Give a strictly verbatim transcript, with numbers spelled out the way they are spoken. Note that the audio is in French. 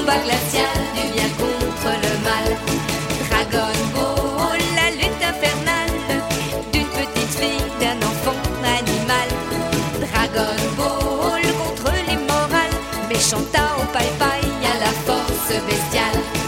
combat glacial du bien contre le mal. Dragon Ball, la lutte infernale d'une petite fille, d'un enfant animal. Dragon Ball contre l'immorale, méchant Tao Pai Pai à la force bestiale.